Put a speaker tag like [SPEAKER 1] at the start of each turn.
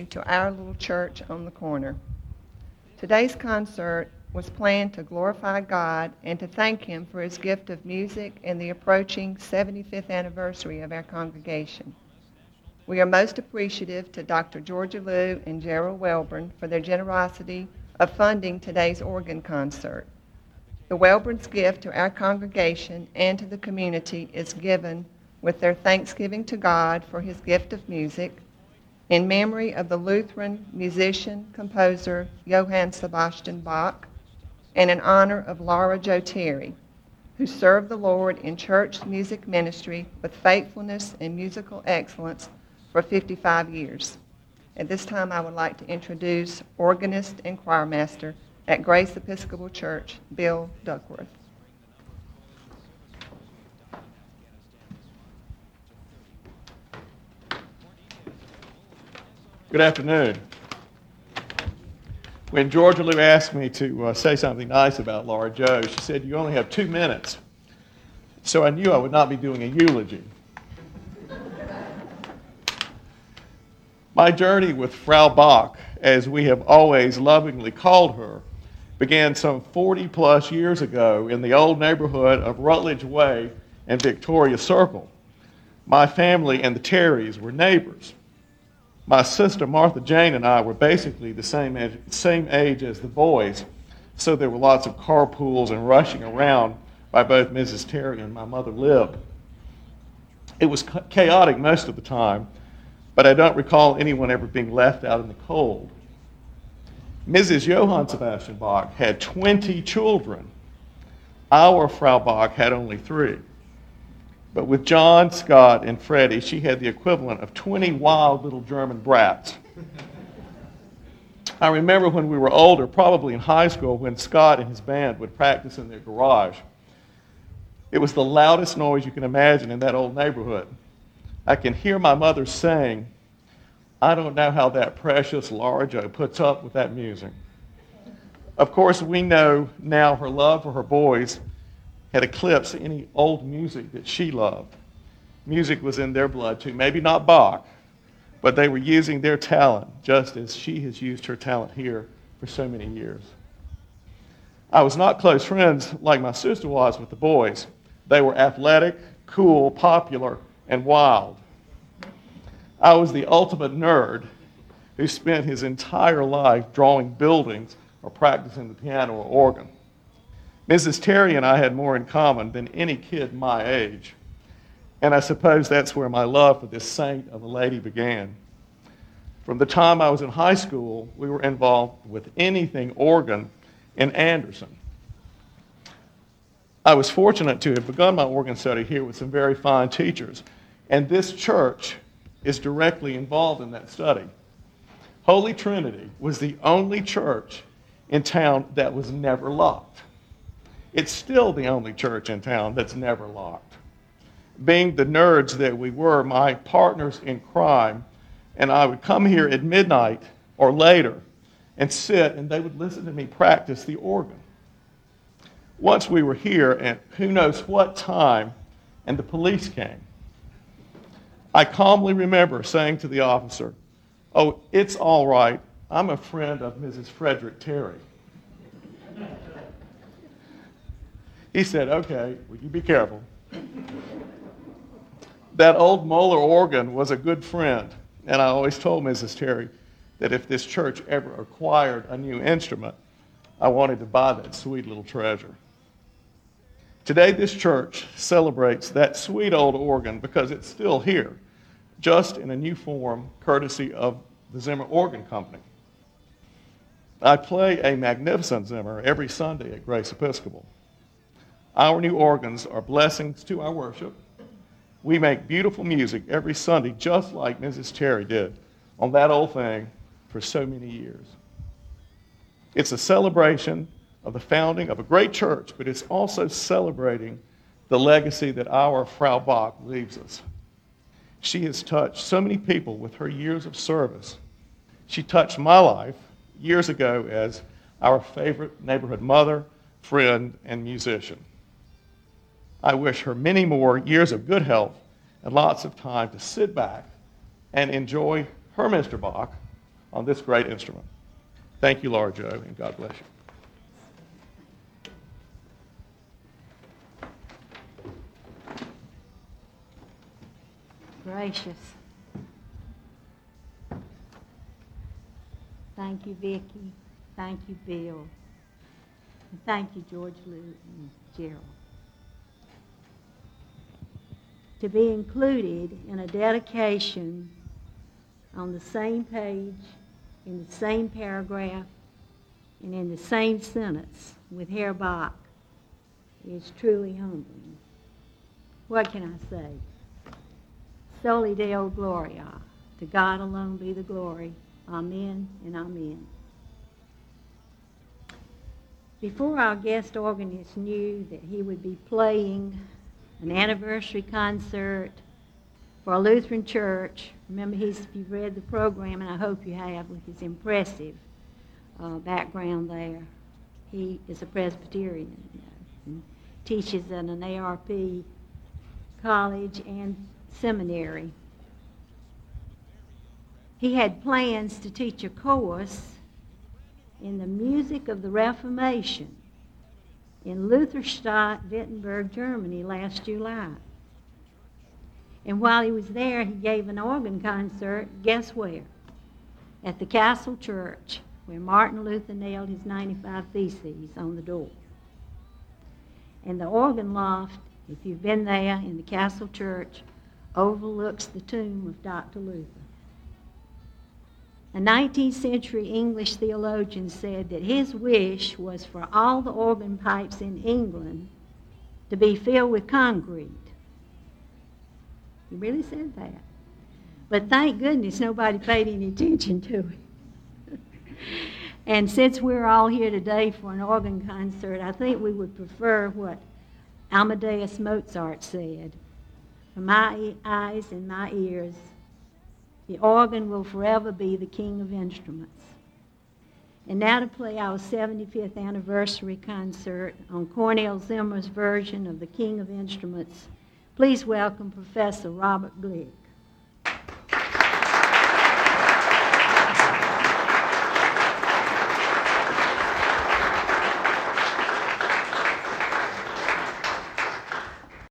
[SPEAKER 1] to our little church on the corner. Today's concert was planned to glorify God and to thank Him for His gift of music and the approaching 75th anniversary of our congregation. We are most appreciative to Dr. Georgia Liu and Gerald Welborn for their generosity of funding today's organ concert. The Welborns' gift to our congregation and to the community is given with their thanksgiving to God for His gift of music, in memory of the Lutheran musician, composer Johann Sebastian Bach, and in honor of Laura Jo Terry, who served the Lord in church music ministry with faithfulness and musical excellence for 55 years. At this time, I would like to introduce organist and choirmaster at Grace Episcopal Church, Bill Duckworth.
[SPEAKER 2] Good afternoon. When Georgia Liu asked me to say something nice about Laura Jo, she said, "You only have 2 minutes." So I knew I would not be doing a eulogy. My journey with Frau Bach, as we have always lovingly called her, began some 40-plus years ago in the old neighborhood of Rutledge Way and Victoria Circle. My family and the Terrys were neighbors. My sister Martha Jane and I were basically the same age as the boys, so there were lots of carpools and rushing around by both Mrs. Terry and my mother Lib. It was chaotic most of the time, but I don't recall anyone ever being left out in the cold. Mrs. Johann Sebastian Bach had 20 children. Our Frau Bach had only 3. But with John, Scott, and Freddie, she had the equivalent of 20 wild little German brats. I remember when we were older, probably in high school, when Scott and his band would practice in their garage. It was the loudest noise you can imagine in that old neighborhood. I can hear my mother saying, "I don't know how that precious Laura Jo puts up with that music." Of course, we know now her love for her boys had eclipsed any old music that she loved. Music was in their blood too. Maybe not Bach, but they were using their talent just as she has used her talent here for so many years. I was not close friends like my sister was with the boys. They were athletic, cool, popular, and wild. I was the ultimate nerd who spent his entire life drawing buildings or practicing the piano or organ. Mrs. Terry and I had more in common than any kid my age, and I suppose that's where my love for this saint of a lady began. From the time I was in high school, we were involved with anything organ in Anderson. I was fortunate to have begun my organ study here with some very fine teachers, and this church is directly involved in that study. Holy Trinity was the only church in town that was never locked. It's still the only church in town that's never locked. Being the nerds that we were, my partners in crime and I would come here at midnight or later and sit, and they would listen to me practice the organ. Once we were here, and who knows what time, and the police came. I calmly remember saying to the officer, "Oh, it's all right. I'm a friend of Mrs. Frederick Terry." He said, "Okay, well, you be careful." That old Moeller organ was a good friend, and I always told Mrs. Terry that if this church ever acquired a new instrument, I wanted to buy that sweet little treasure. Today, this church celebrates that sweet old organ because it's still here, just in a new form, courtesy of the Zimmer Organ Company. I play a magnificent Zimmer every Sunday at Grace Episcopal. Our new organs are blessings to our worship. We make beautiful music every Sunday, just like Mrs. Terry did on that old thing for so many years. It's a celebration of the founding of a great church, but it's also celebrating the legacy that our Frau Bach leaves us. She has touched so many people with her years of service. She touched my life years ago as our favorite neighborhood mother, friend, and musician. I wish her many more years of good health and lots of time to sit back and enjoy her Mr. Bach on this great instrument. Thank you, Laura Jo, and God bless you.
[SPEAKER 3] Gracious. Thank you, Vicki. Thank you, Bill. And thank you, George Lou and Gerald. To be included in a dedication on the same page, in the same paragraph, and in the same sentence with Herr Bach is truly humbling. What can I say? Soli Deo Gloria. To God alone be the glory. Amen and amen. Before our guest organist knew that he would be playing an anniversary concert for a Lutheran church, remember if you've read the program, and I hope you have, with his impressive background there. He is a Presbyterian, and teaches at an ARP college and seminary. He had plans to teach a course in the music of the Reformation in Lutherstadt, Wittenberg, Germany last July. And while he was there, he gave an organ concert, guess where? At the Castle Church, where Martin Luther nailed his 95 Theses on the door. And the organ loft, if you've been there in the Castle Church, overlooks the tomb of Dr. Luther. A 19th century English theologian said that his wish was for all the organ pipes in England to be filled with concrete. He really said that. But thank goodness nobody paid any attention to it. And since we're all here today for an organ concert, I think we would prefer what Amadeus Mozart said. For my eyes and my ears, the organ will forever be the king of instruments. And now to play our 75th anniversary concert on Cornell Zimmer's version of the King of Instruments, please welcome Professor Robert Glick.